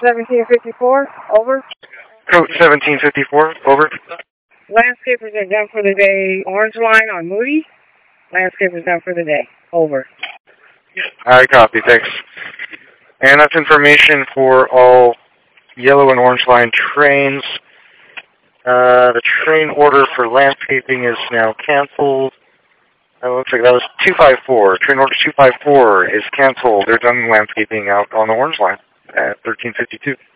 1754, over. Code 1754, over. Landscapers are done for the day. Orange line on Moody. Landscapers done for the day. Over. I copy, thanks. And that's information for all yellow and orange line trains. The train order for landscaping is now canceled. It looks like that was 254. Train order 254 is canceled. They're done landscaping out on the orange line at 1352.